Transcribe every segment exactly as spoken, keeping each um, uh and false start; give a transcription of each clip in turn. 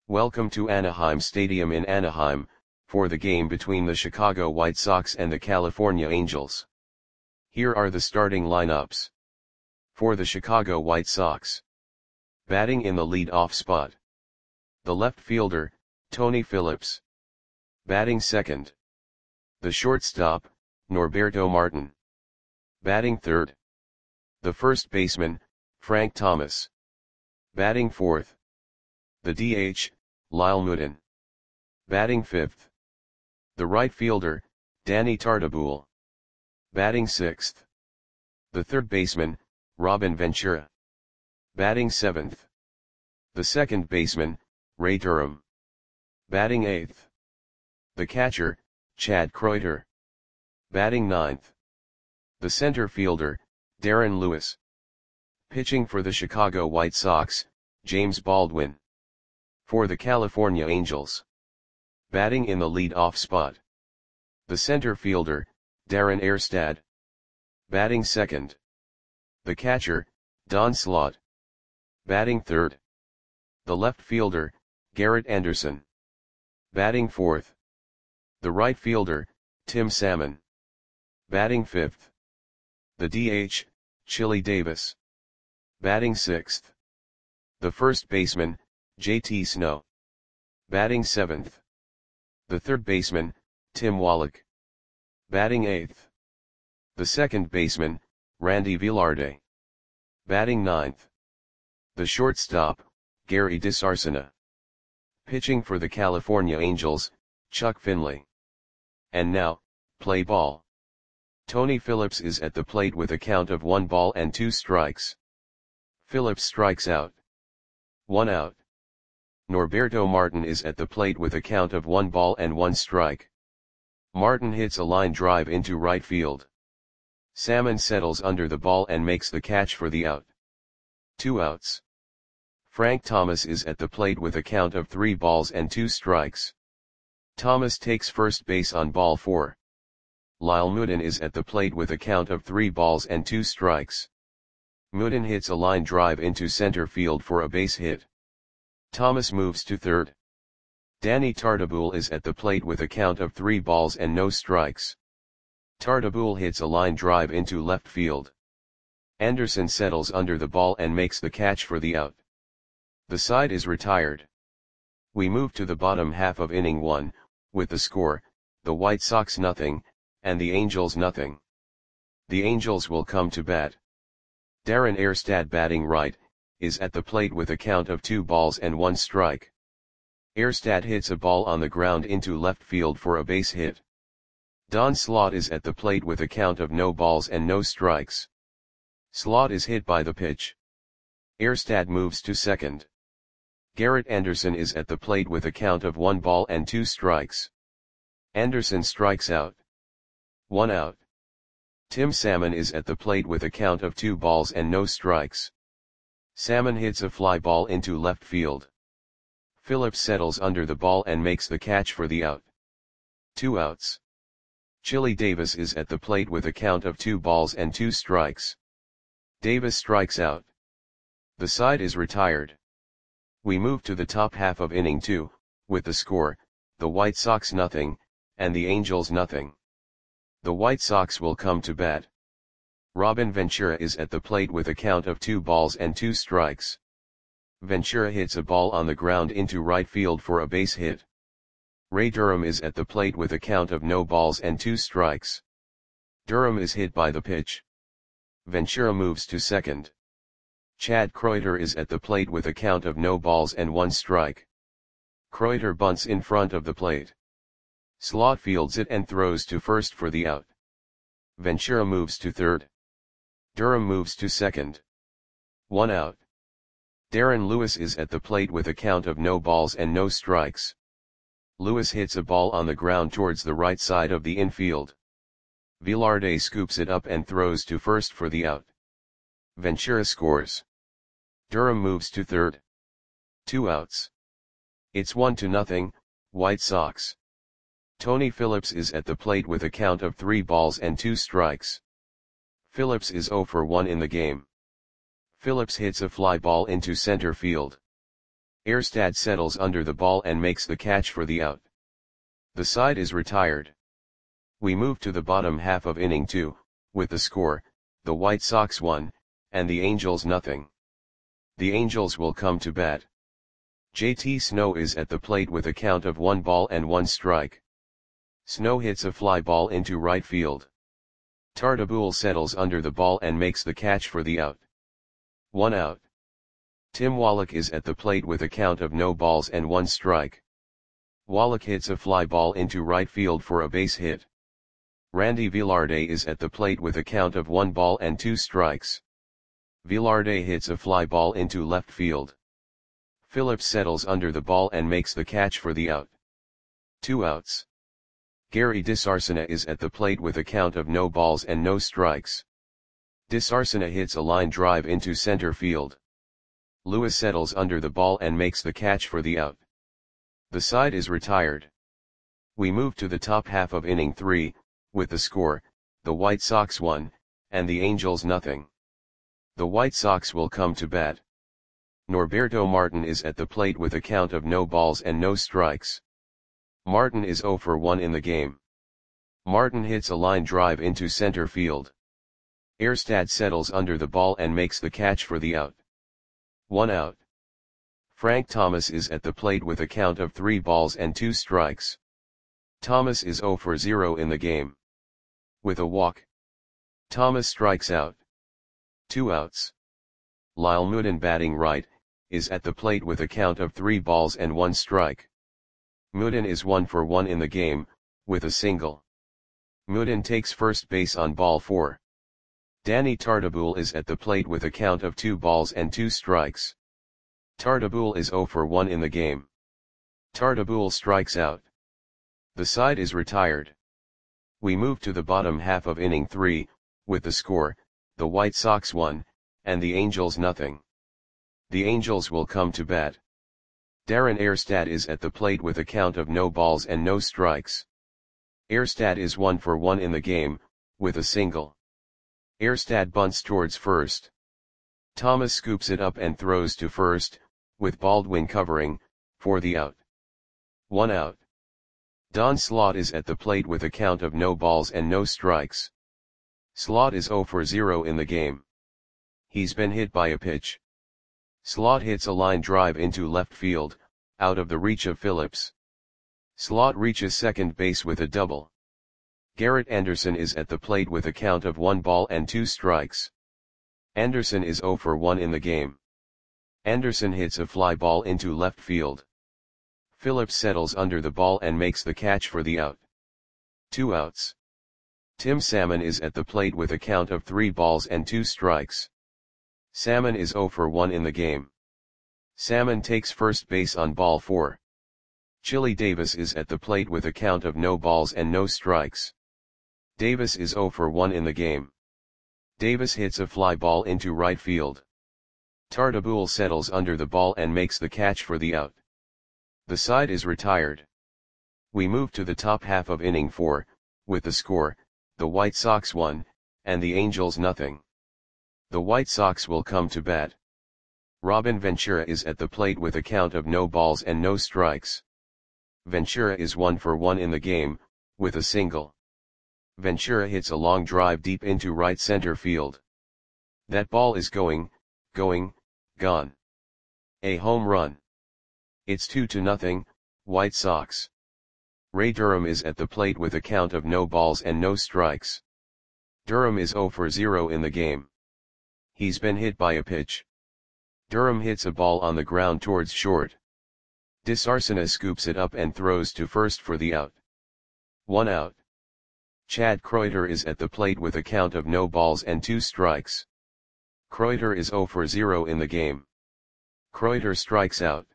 Welcome to Anaheim Stadium in Anaheim, for the game between the Chicago White Sox and the California Angels. Here are the starting lineups. For the Chicago White Sox. Batting in the lead-off spot. The left fielder, Tony Phillips. Batting second. The shortstop, Norberto Martin. Batting third. The first baseman, Frank Thomas. Batting fourth. The D H, Lyle Mutin. Batting fifth. The right fielder, Danny Tartabull. Batting sixth. The third baseman, Robin Ventura. Batting seventh. The second baseman, Ray Durham. Batting eighth. The catcher, Chad Kreuter. Batting ninth. The center fielder, Darren Lewis. Pitching for the Chicago White Sox, James Baldwin. For the California Angels. Batting in the lead-off spot. The center fielder, Darren Erstad. Batting second. The catcher, Don Slaught. Batting third. The left fielder, Garrett Anderson. Batting fourth. The right fielder, Tim Salmon. Batting fifth. The D H, Chili Davis. Batting sixth. The first baseman, J T Snow. Batting seventh. The third baseman, Tim Wallach. Batting eighth. The second baseman, Randy Velarde. Batting ninth. The shortstop, Gary DeSarcina. Pitching for the California Angels, Chuck Finley. And now, play ball. Tony Phillips is at the plate with a count of one ball and two strikes. Phillips strikes out. One out. Norberto Martin is at the plate with a count of one ball and one strike. Martin hits a line drive into right field. Salmon settles under the ball and makes the catch for the out. Two outs. Frank Thomas is at the plate with a count of three balls and two strikes. Thomas takes first base on ball four. Lyle Mutin is at the plate with a count of three balls and two strikes. Mutin hits a line drive into center field for a base hit. Thomas moves to third. Danny Tartabull is at the plate with a count of three balls and no strikes. Tartabull hits a line drive into left field. Anderson settles under the ball and makes the catch for the out. The side is retired. We move to the bottom half of inning one, with the score, the White Sox nothing, and the Angels nothing. The Angels will come to bat. Darren Erstad batting right, is at the plate with a count of two balls and one strike. Erstad hits a ball on the ground into left field for a base hit. Don Slaught is at the plate with a count of no balls and no strikes. Slaught is hit by the pitch. Erstad moves to second. Garrett Anderson is at the plate with a count of one ball and two strikes. Anderson strikes out. One out. Tim Salmon is at the plate with a count of two balls and no strikes. Salmon hits a fly ball into left field. Phillips settles under the ball and makes the catch for the out. Two outs. Chili Davis is at the plate with a count of two balls and two strikes. Davis strikes out. The side is retired. We move to the top half of inning two, with the score, the White Sox nothing, and the Angels nothing. The White Sox will come to bat. Robin Ventura is at the plate with a count of two balls and two strikes. Ventura hits a ball on the ground into right field for a base hit. Ray Durham is at the plate with a count of no balls and two strikes. Durham is hit by the pitch. Ventura moves to second. Chad Kreuter is at the plate with a count of no balls and one strike. Kreuter bunts in front of the plate. Slaught fields it and throws to first for the out. Ventura moves to third. Durham moves to second. One out. Darren Lewis is at the plate with a count of no balls and no strikes. Lewis hits a ball on the ground towards the right side of the infield. Velarde scoops it up and throws to first for the out. Ventura scores. Durham moves to third. Two outs. It's one to nothing, White Sox. Tony Phillips is at the plate with a count of three balls and two strikes. Phillips is zero for one in the game. Phillips hits a fly ball into center field. Erstad settles under the ball and makes the catch for the out. The side is retired. We move to the bottom half of inning two, with the score, the White Sox one, and the Angels nothing. The Angels will come to bat. J T Snow is at the plate with a count of one ball and one strike. Snow hits a fly ball into right field. Tartabull settles under the ball and makes the catch for the out. One out. Tim Wallach is at the plate with a count of no balls and one strike. Wallach hits a fly ball into right field for a base hit. Randy Velarde is at the plate with a count of one ball and two strikes. Velarde hits a fly ball into left field. Phillips settles under the ball and makes the catch for the out. Two outs. Gary DeSarcina is at the plate with a count of no balls and no strikes. DeSarcina hits a line drive into center field. Lewis settles under the ball and makes the catch for the out. The side is retired. We move to the top half of inning three, with the score, the White Sox one, and the Angels nothing. The White Sox will come to bat. Norberto Martin is at the plate with a count of no balls and no strikes. Martin is zero for one in the game. Martin hits a line drive into center field. Erstad settles under the ball and makes the catch for the out. One out. Frank Thomas is at the plate with a count of three balls and two strikes. Thomas is zero for zero in the game. With a walk, Thomas strikes out. Two outs. Lyle Mooden, batting right, is at the plate with a count of three balls and one strike. Mooden is one for one in the game, with a single. Mooden takes first base on ball four. Danny Tartabull is at the plate with a count of two balls and two strikes. Tartabull is zero for one in the game. Tartabull strikes out. The side is retired. We move to the bottom half of inning three, with the score, the White Sox one, and the Angels nothing. The Angels will come to bat. Darren Erstad is at the plate with a count of no balls and no strikes. Erstad is one for one in the game, with a single. Erstad bunts towards first. Thomas scoops it up and throws to first, with Baldwin covering, for the out. One out. Don Slaught is at the plate with a count of no balls and no strikes. Slaught is zero for zero in the game. He's been hit by a pitch. Slaught hits a line drive into left field, out of the reach of Phillips. Slaught reaches second base with a double. Garrett Anderson is at the plate with a count of one ball and two strikes. Anderson is zero for one in the game. Anderson hits a fly ball into left field. Phillips settles under the ball and makes the catch for the out. Two outs. Tim Salmon is at the plate with a count of three balls and two strikes. Salmon is zero for one in the game. Salmon takes first base on ball four. Chili Davis is at the plate with a count of no balls and no strikes. Davis is zero for one in the game. Davis hits a fly ball into right field. Tartabull settles under the ball and makes the catch for the out. The side is retired. We move to the top half of inning four, with the score, the White Sox one, and the Angels nothing. The White Sox will come to bat. Robin Ventura is at the plate with a count of no balls and no strikes. Ventura is one for one in the game, with a single. Ventura hits a long drive deep into right center field. That ball is going, going, gone. A home run. It's two to nothing, White Sox. Ray Durham is at the plate with a count of no balls and no strikes. Durham is zero for zero in the game. He's been hit by a pitch. Durham hits a ball on the ground towards short. DeSarcina scoops it up and throws to first for the out. One out. Chad Kreuter is at the plate with a count of no balls and two strikes. Kreuter is zero for zero in the game. Kreuter strikes out.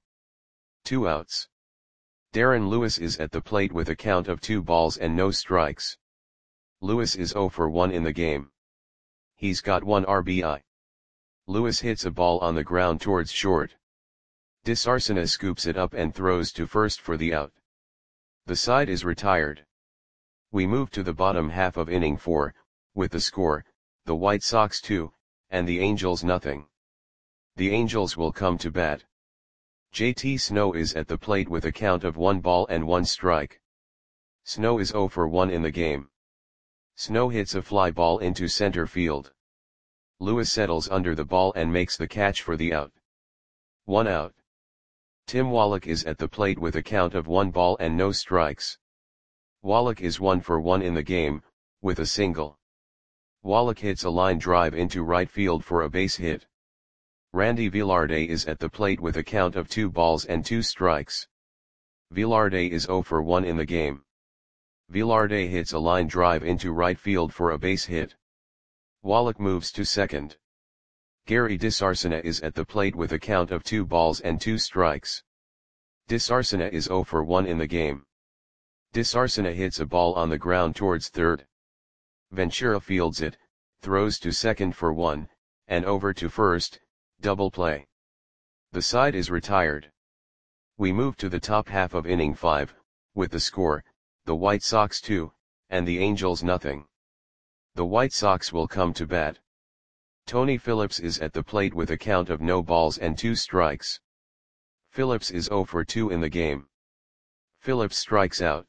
Two outs. Darren Lewis is at the plate with a count of two balls and no strikes. Lewis is zero for one in the game. He's got one R B I. Lewis hits a ball on the ground towards short. DeSarcina scoops it up and throws to first for the out. The side is retired. We move to the bottom half of inning four, with the score, the White Sox two, and the Angels nothing. The Angels will come to bat. J T Snow is at the plate with a count of one ball and one strike. Snow is zero for one in the game. Snow hits a fly ball into center field. Lewis settles under the ball and makes the catch for the out. One out. Tim Wallach is at the plate with a count of one ball and no strikes. Wallach is one for one in the game, with a single. Wallach hits a line drive into right field for a base hit. Randy Velarde is at the plate with a count of two balls and two strikes. Velarde is zero for one in the game. Velarde hits a line drive into right field for a base hit. Wallach moves to second. Gary DeSarcina is at the plate with a count of two balls and two strikes. DeSarcina is zero for one in the game. DeSarcina hits a ball on the ground towards third. Ventura fields it, throws to second for one, and over to first, double play. The side is retired. We move to the top half of inning five, with the score, the White Sox two, and the Angels nothing. The White Sox will come to bat. Tony Phillips is at the plate with a count of no balls and two strikes. Phillips is zero for two in the game. Phillips strikes out.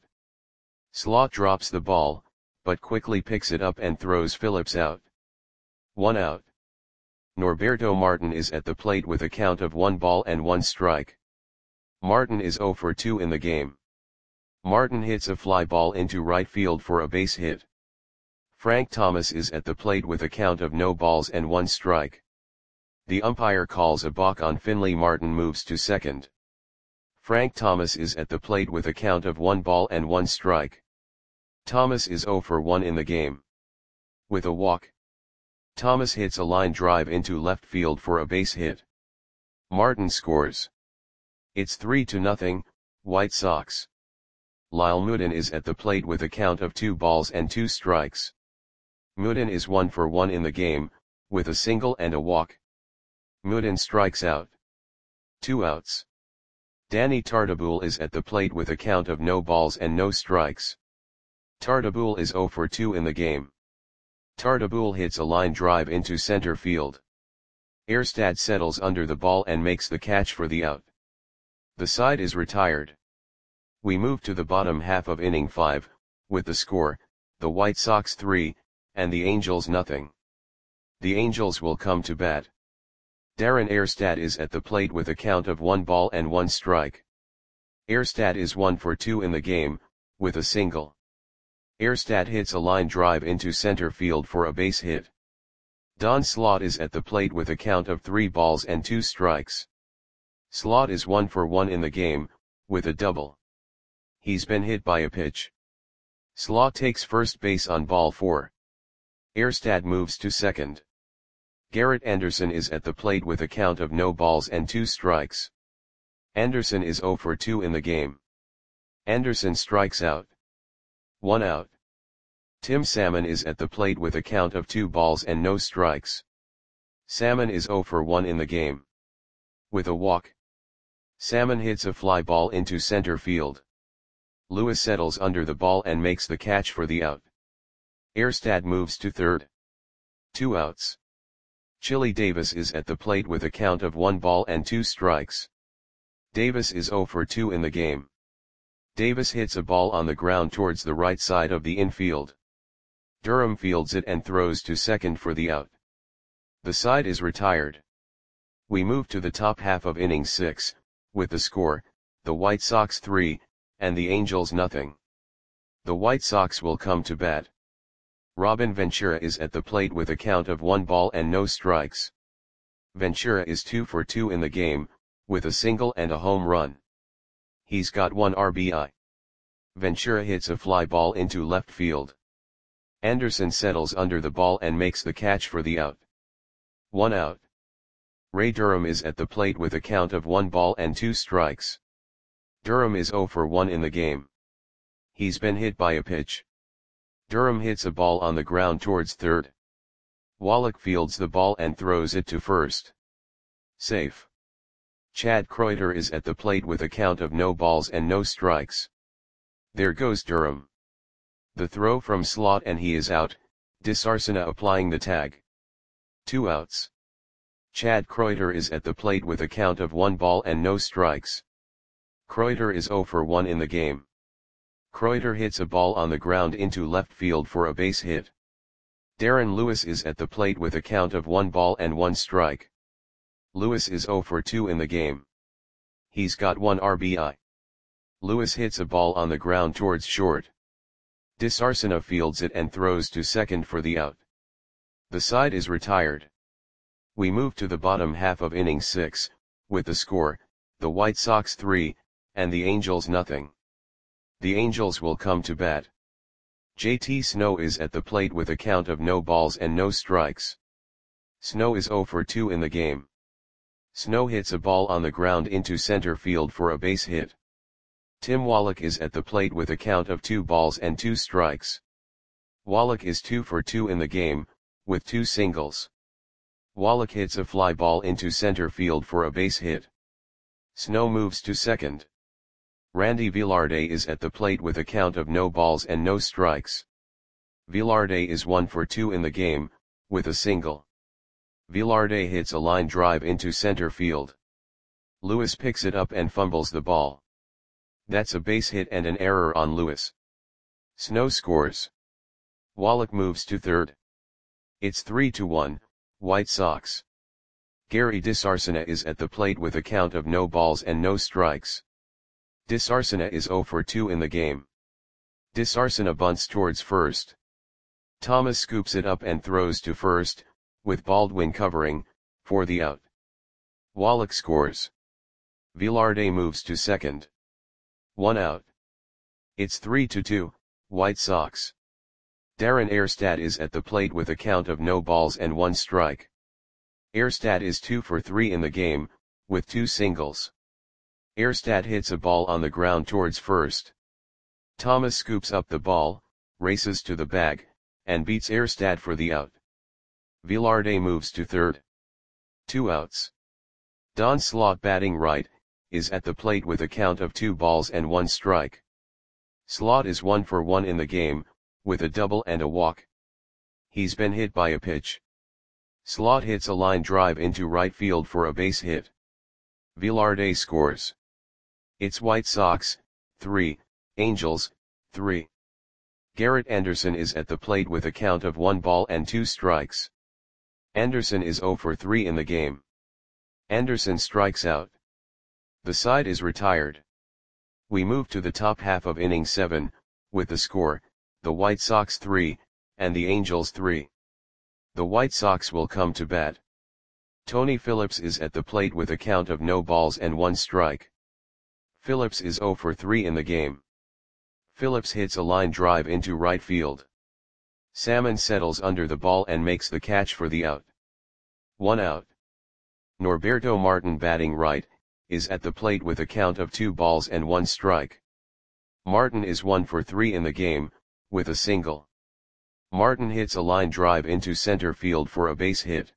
Slot drops the ball, but quickly picks it up and throws Phillips out. One out. Norberto Martin is at the plate with a count of one ball and one strike. Martin is zero for two in the game. Martin hits a fly ball into right field for a base hit. Frank Thomas is at the plate with a count of no balls and one strike. The umpire calls a balk on Finley. Martin moves to second. Frank Thomas is at the plate with a count of one ball and one strike. Thomas is zero for one in the game. With a walk, Thomas hits a line drive into left field for a base hit. Martin scores. It's three to nothing, White Sox. Lyle Moodin is at the plate with a count of two balls and two strikes. Moodin is one for one in the game, with a single and a walk. Moodin strikes out. Two outs. Danny Tartabull is at the plate with a count of no balls and no strikes. Tartabull is zero for two in the game. Tartabull hits a line drive into center field. Erstad settles under the ball and makes the catch for the out. The side is retired. We move to the bottom half of inning five, with the score, the White Sox three, and the Angels nothing. The Angels will come to bat. Darren Erstad is at the plate with a count of one ball and one strike. Erstad is one for two in the game, with a single. Erstad hits a line drive into center field for a base hit. Don Slaught is at the plate with a count of three balls and two strikes. Slaught is one for one in the game, with a double. He's been hit by a pitch. Slaught takes first base on ball four. Erstad moves to second. Garrett Anderson is at the plate with a count of no balls and two strikes. Anderson is zero for two in the game. Anderson strikes out. One out. Tim Salmon is at the plate with a count of two balls and no strikes. Salmon is zero for one in the game. With a walk, Salmon hits a fly ball into center field. Lewis settles under the ball and makes the catch for the out. Erstad moves to third. Two outs. Chili Davis is at the plate with a count of one ball and two strikes. Davis is zero for two in the game. Davis hits a ball on the ground towards the right side of the infield. Durham fields it and throws to second for the out. The side is retired. We move to the top half of inning six, with the score, the White Sox three, and the Angels nothing. The White Sox will come to bat. Robin Ventura is at the plate with a count of one ball and no strikes. Ventura is two for two in the game, with a single and a home run. He's got one R B I. Ventura hits a fly ball into left field. Anderson settles under the ball and makes the catch for the out. One out. Ray Durham is at the plate with a count of one ball and two strikes. Durham is zero for one in the game. He's been hit by a pitch. Durham hits a ball on the ground towards third. Wallach fields the ball and throws it to first. Safe. Chad Kreuter is at the plate with a count of no balls and no strikes. There goes Durham. The throw from Slaught and he is out, DeSarcina applying the tag. Two outs. Chad Kreuter is at the plate with a count of one ball and no strikes. Kreuter is zero for one in the game. Kreuter hits a ball on the ground into left field for a base hit. Darren Lewis is at the plate with a count of one ball and one strike. Lewis is zero for two in the game. He's got one R B I. Lewis hits a ball on the ground towards short. DeSarcina fields it and throws to second for the out. The side is retired. We move to the bottom half of inning six, with the score, the White Sox three, and the Angels nothing. The Angels will come to bat. J T Snow is at the plate with a count of no balls and no strikes. Snow is zero for two in the game. Snow hits a ball on the ground into center field for a base hit. Tim Wallach is at the plate with a count of two balls and two strikes. Wallach is two for two in the game, with two singles. Wallach hits a fly ball into center field for a base hit. Snow moves to second. Randy Velarde is at the plate with a count of no balls and no strikes. Velarde is one for two in the game, with a single. Velarde hits a line drive into center field. Lewis picks it up and fumbles the ball. That's a base hit and an error on Lewis. Snow scores. Wallach moves to third. It's three to one, White Sox. Gary DeSarcina is at the plate with a count of no balls and no strikes. DeSarcina is zero for two in the game. DeSarcina bunts towards first. Thomas scoops it up and throws to first, with Baldwin covering, for the out. Wallach scores. Velarde moves to second. One out. It's three to two, White Sox. Darren Erstad is at the plate with a count of no balls and one strike. Erstad is two for three in the game, with two singles. Erstad hits a ball on the ground towards first. Thomas scoops up the ball, races to the bag, and beats Erstad for the out. Velarde moves to third. Two outs. Don Slaught, batting right, is at the plate with a count of two balls and one strike. Slaught is one for one in the game, with a double and a walk. He's been hit by a pitch. Slaught hits a line drive into right field for a base hit. Velarde scores. It's White Sox, three, Angels, three. Garrett Anderson is at the plate with a count of one ball and two strikes. Anderson is zero for three in the game. Anderson strikes out. The side is retired. We move to the top half of inning seven, with the score, the White Sox three, and the Angels three. The White Sox will come to bat. Tony Phillips is at the plate with a count of no balls and one strike. Phillips is zero for three in the game. Phillips hits a line drive into right field. Salmon settles under the ball and makes the catch for the out. One out. Norberto Martin, batting right, is at the plate with a count of two balls and one strike. Martin is one for three in the game, with a single. Martin hits a line drive into center field for a base hit.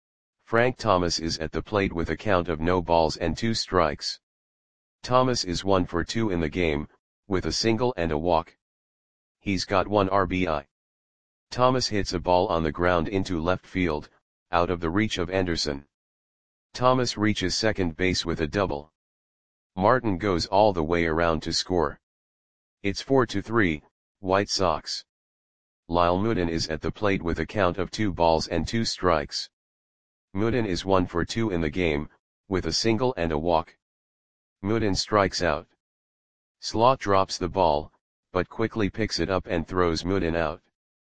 Frank Thomas is at the plate with a count of no balls and two strikes. Thomas is one for two in the game, with a single and a walk. He's got one R B I. Thomas hits a ball on the ground into left field, out of the reach of Anderson. Thomas reaches second base with a double. Martin goes all the way around to score. It's four to three, White Sox. Lyle Moodin is at the plate with a count of two balls and two strikes. Moodin is one for two in the game, with a single and a walk. Moodin strikes out. Slaught drops the ball, but quickly picks it up and throws Moodin out.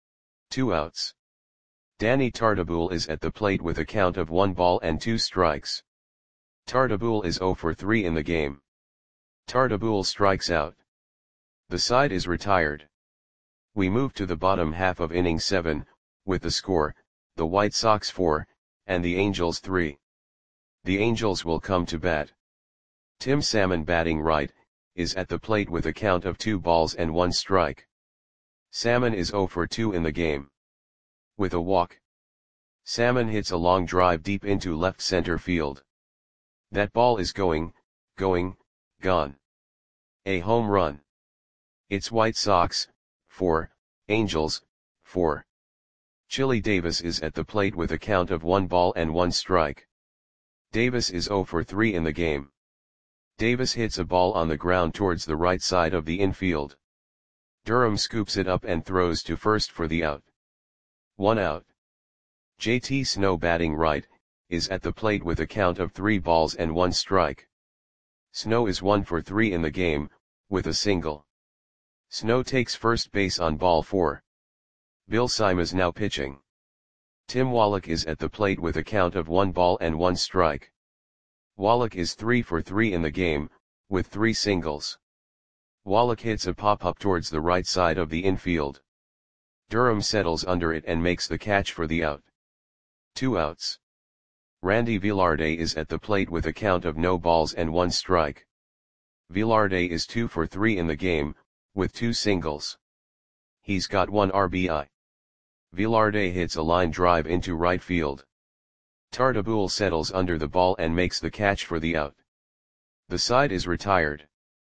Two outs. Danny Tartabull is at the plate with a count of one ball and two strikes. Tartabull is zero for three in the game. Tartabull strikes out. The side is retired. We move to the bottom half of inning seven, with the score, the White Sox four, and the Angels three. The Angels will come to bat. Tim Salmon, batting right, is at the plate with a count of two balls and one strike. Salmon is zero for two in the game. With a walk. Salmon hits a long drive deep into left center field. That ball is going, going, gone. A home run. It's White Sox, four, Angels, four. Chili Davis is at the plate with a count of one ball and one strike. Davis is zero for three in the game. Davis hits a ball on the ground towards the right side of the infield. Durham scoops it up and throws to first for the out. One out. J T Snow, batting right, is at the plate with a count of three balls and one strike. Snow is one for three in the game, with a single. Snow takes first base on ball four. Bill Simas now pitching. Tim Wallach is at the plate with a count of one ball and one strike. Wallach is three for three in the game, with three singles. Wallach hits a pop-up towards the right side of the infield. Durham settles under it and makes the catch for the out. Two outs. Randy Velarde is at the plate with a count of no balls and one strike. Velarde is two for three in the game, with two singles. He's got one R B I. Velarde hits a line drive into right field. Tartabull settles under the ball and makes the catch for the out. The side is retired.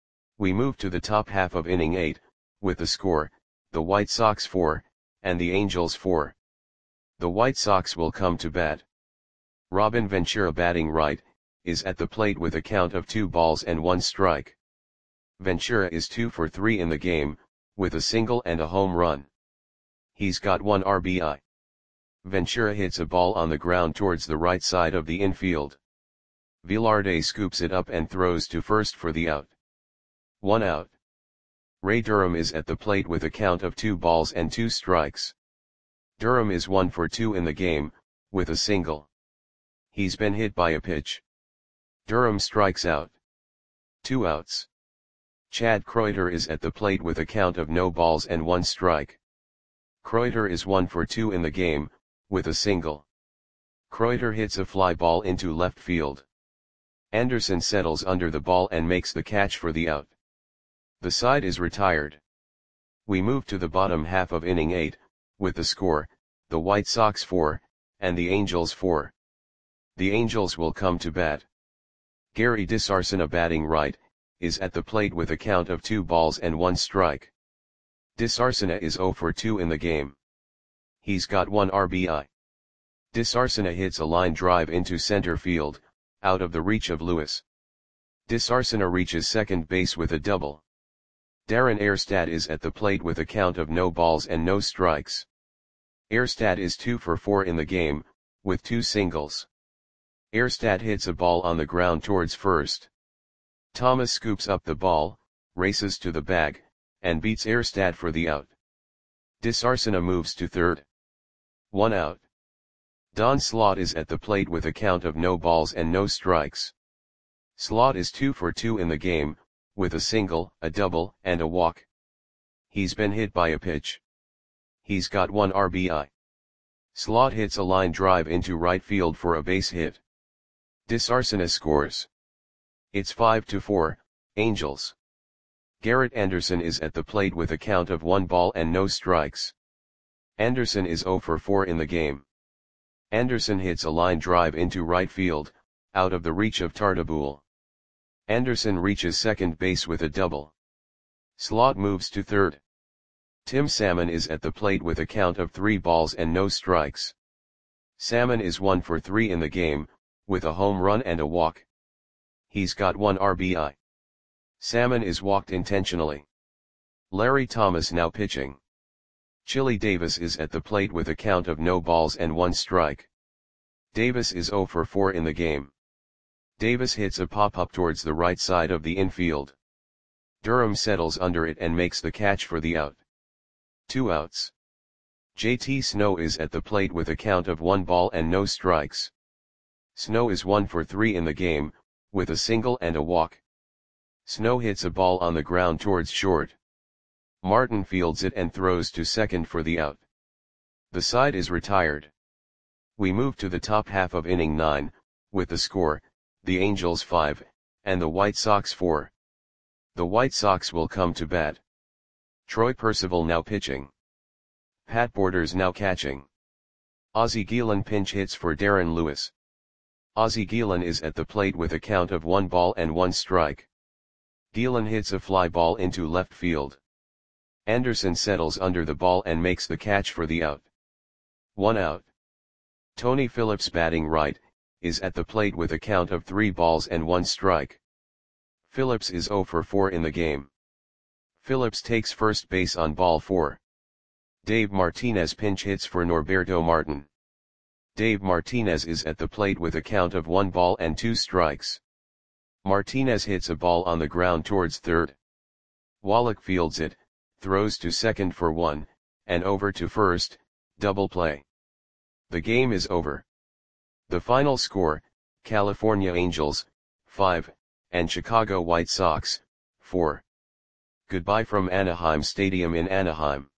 We move to the top half of inning eight, with the score, the White Sox four, and the Angels four. The White Sox will come to bat. Robin Ventura, batting right, is at the plate with a count of two balls and one strike. Ventura is two for three in the game, with a single and a home run. He's got one R B I. Ventura hits a ball on the ground towards the right side of the infield. Velarde scoops it up and throws to first for the out. One out. Ray Durham is at the plate with a count of two balls and two strikes. Durham is one for two in the game, with a single. He's been hit by a pitch. Durham strikes out. Two outs. Chad Kreuter is at the plate with a count of no balls and one strike. Kreuter is one for two in the game, with a single. Kreuter hits a fly ball into left field. Anderson settles under the ball and makes the catch for the out. The side is retired. We move to the bottom half of inning eight, with the score, the White Sox four, and the Angels four. The Angels will come to bat. Gary DeSarcina, batting right, is at the plate with a count of two balls and one strike. DeSarcina is zero for two in the game. He's got one R B I. DeSarcina hits a line drive into center field, out of the reach of Lewis. DeSarcina reaches second base with a double. Darren Erstad is at the plate with a count of no balls and no strikes. Erstad is two for four in the game, with two singles. Erstad hits a ball on the ground towards first. Thomas scoops up the ball, races to the bag, and beats Erstad for the out. DeSarcina moves to third. One out. Don Slaught is at the plate with a count of no balls and no strikes. Slaught is two for two in the game, with a single, a double, and a walk. He's been hit by a pitch. He's got one R B I. Slaught hits a line drive into right field for a base hit. DeSarcina scores. It's five to four, Angels. Garrett Anderson is at the plate with a count of one ball and no strikes. Anderson is zero for four in the game. Anderson hits a line drive into right field, out of the reach of Tartabull. Anderson reaches second base with a double. Slaught moves to third. Tim Salmon is at the plate with a count of three balls and no strikes. Salmon is one for three in the game, with a home run and a walk. He's got one R B I. Salmon is walked intentionally. Larry Thomas now pitching. Chili Davis is at the plate with a count of no balls and one strike. Davis is zero for four in the game. Davis hits a pop-up towards the right side of the infield. Durham settles under it and makes the catch for the out. Two outs. J T Snow is at the plate with a count of one ball and no strikes. Snow is one for three in the game, with a single and a walk. Snow hits a ball on the ground towards short. Martin fields it and throws to second for the out. The side is retired. We move to the top half of inning nine, with the score, the Angels five, and the White Sox four. The White Sox will come to bat. Troy Percival now pitching. Pat Borders now catching. Ozzie Guillen pinch hits for Darren Lewis. Ozzie Guillen is at the plate with a count of one ball and one strike. Guillen hits a fly ball into left field. Anderson settles under the ball and makes the catch for the out. One out. Tony Phillips, batting right, is at the plate with a count of three balls and one strike. Phillips is zero for four in the game. Phillips takes first base on ball four. Dave Martinez pinch hits for Norberto Martin. Dave Martinez is at the plate with a count of one ball and two strikes. Martinez hits a ball on the ground towards third. Wallach fields it, throws to second for one, and over to first, double play. The game is over. The final score, California Angels, five, and Chicago White Sox, four. Goodbye from Anaheim Stadium in Anaheim.